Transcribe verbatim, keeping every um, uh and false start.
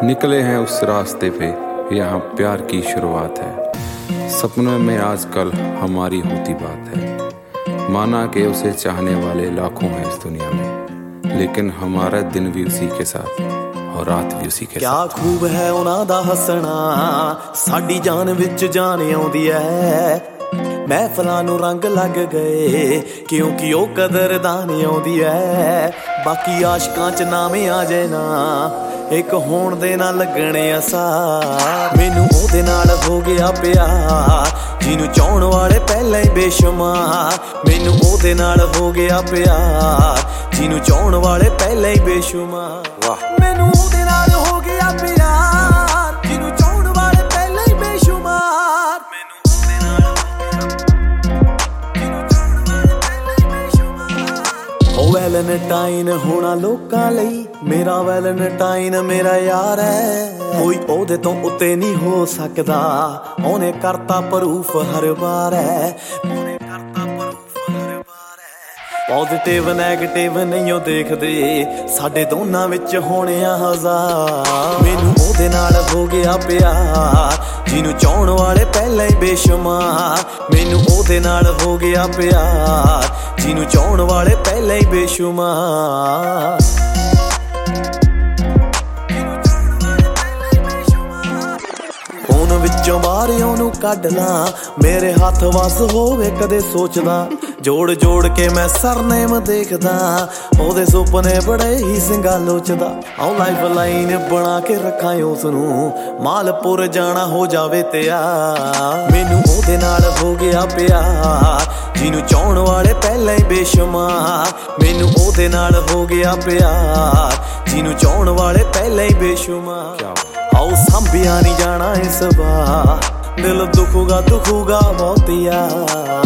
निकले हैं उस रास्ते पे, यहाँ प्यार की शुरुआत है। सपनों में आजकल हमारी होती बात है। माना कि उसे चाहने वाले लाखों हैं इस दुनिया में, लेकिन हमारा दिन भी उसी के साथ और रात भी उसी के क्या साथ। खूब है उन्हां दा हसना, साडी जान विच जान आउंदी है। महफिलां नूं रंग लग गए क्योंकि ओ कदरदान आउंदी है। बाकी आशकां च नाम आ जाए ना, एक होण दे ना लगणे असार। मैनू ओहदे नाल हो गया प्यार जिन्नू चाहण वाले पहले ही बेशुमार। मैनू ओहदे नाल हो गया प्यार जिन्नू चाहण वाले पहले ही बेशुमार। वाह, मैनू ओहदे नाल हो गया प्यार जिन्नू चाहण वाले पहले ही बेशुमार। मैनू ओहदे नाल जिन्नू चाहण वाले पहले ही बेशुमार। ओ वैलेंटाइन होना लोकां लई, मेरा वैलेंटाइन मेरा यार है। कोई ओहदे तो उत्ते नहीं हो सकदा, ओने करता प्रूफ हर बार है। ओने करता प्रूफ हर बार है। पॉजिटिव नैगेटिव नहीं ओ देखदे, साडे दोनां विच होणे आ हजार। मैनू ओहदे नाल हो गया प्यार जिन्नू चाहण वाले पहले ही बेशुमार। मैनू ओहदे नाल हो गया प्यार जिन्नू चाहण वाले पहले ही बेशुमार। विचों बाहर ओनू कढ ला, मेरे हाथ वस होवे कदे सोचदा। जोड़ जोड़ के मैं सरनेम देखदा, ओहदे सुपने बड़े ही सिंगा लोचदा। आओ लाइफ लाइन बना के रखा उसनू, मालपुर जाना हो जावे तैयार। मैनू ओहदे नाल हो गया प्यार जिन्नू चाहण वाले पहले ही बेशुमार। मैनू ओहदे नाल हो गया प्यार जिन्नू चाहण वाले पहले ही बेशुमार। आओ संभिया नहीं जाना इस बार, दिल दुखूगा दुखूगा बहुत यार।